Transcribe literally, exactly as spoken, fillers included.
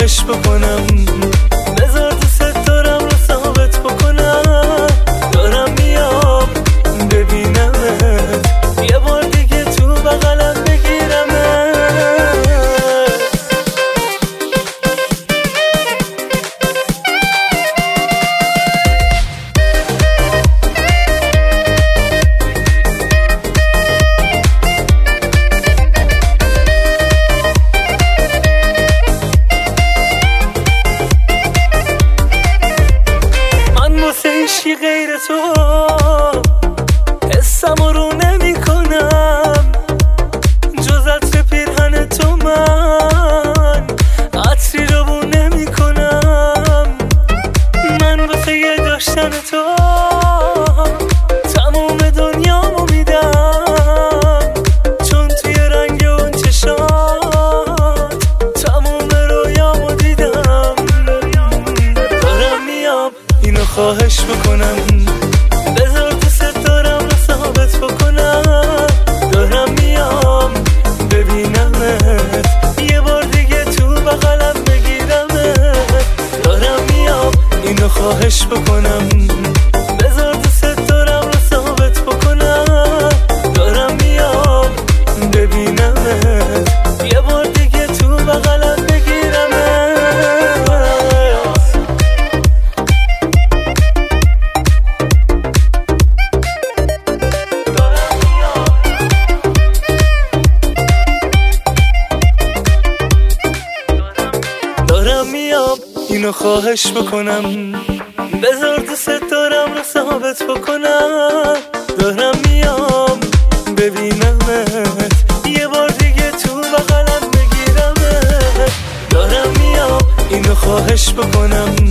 خواهش بکنم، بذار دوست دارم رو ثابت بکنم. دارم میام ببینمت، یه بار دیگه تو بغلم بگیرمت. هیچی غیر تو حسم رو نمی کنم، جز عطر پیرهن تو من عطری رو بو نمی کنم. من واسه یه داشتن تو تموم دنیامو میدم، چون توی رنگ اون چشات تموم رویامو دیدم. دارم میام اینو خواهش بکنم، بذار دوست دارم رو ثابت بکنم. دارم میام ببینمت، یه بار دیگه تو بغلم بگیرمت. دارم میام اینو خواهش بکنم، بذار دوست دارم رو ثابت بکنم. دارم میام ببینمت، یه بار دیگه تو بغلم بگیرمت. دارم میام اینو خواهش بکنم، بذار دوست دارم رو ثابت بکنم. دارم میام ببینمت، یه بار دیگه تو بغلم بگیرمت. دارم میام اینو خواهش بکنم،